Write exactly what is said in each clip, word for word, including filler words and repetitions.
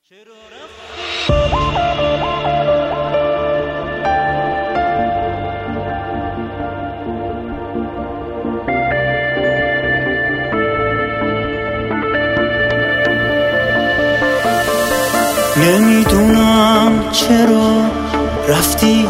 نمیدونم چرا رفتی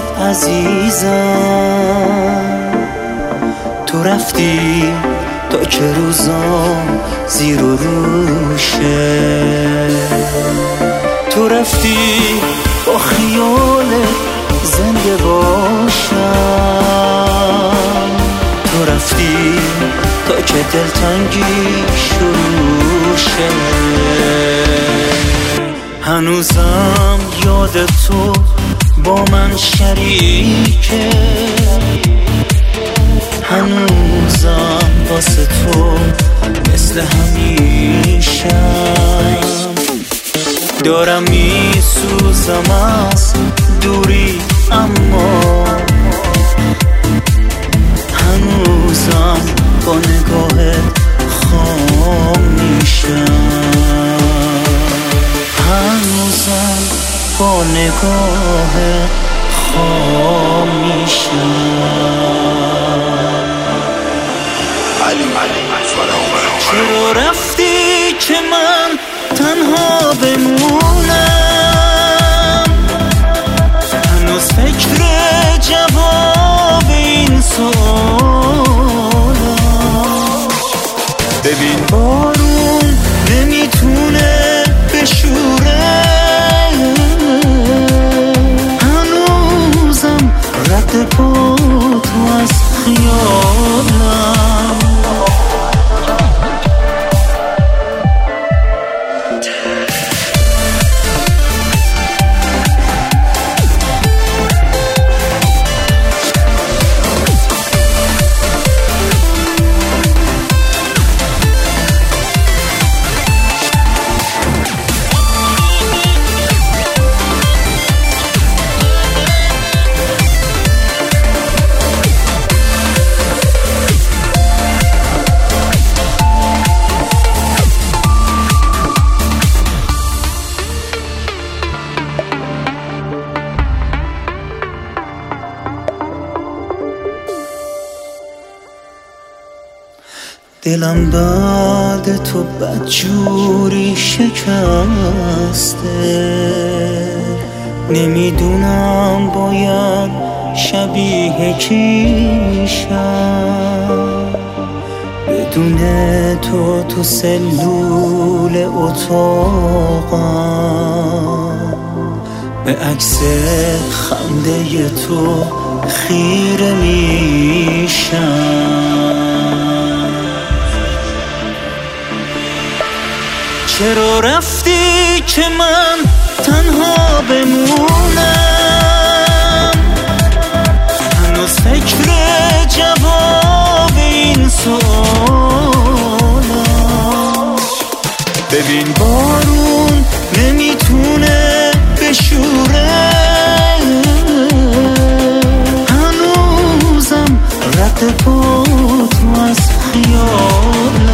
عزیزم، تو رفتی تا که روزام زیر و روشه، تو رفتی با خیالت زنده باشم، تو رفتی تا که دلتنگی شروع شه. هنوزم یاد تو با من شریکه، هنوزم واسه تو مثل همیشم، دارم میسوزم از دوری اما هنوزم با نگاهت خام میشم، هنوزم با نگاهت خام میشم. چرا رفتی که من تنها بمونم، هنوز فکر جواب این سوالم. ببین بارون نمیتونه بشوره، هنوزم رد پا تو از خیالم. دلم بعد تو بدجوری شکسته، نمیدونم باید شبیه کیشم، بدون تو تو سلول اتاقم، به عکس خنده تو خیره میشم. چرا رفتی که من تنها بمونم، هنوز فکر جواب این سوالم. ببین بارون نمیتونه بشوره، هنوزم رد پا تو از خیالم.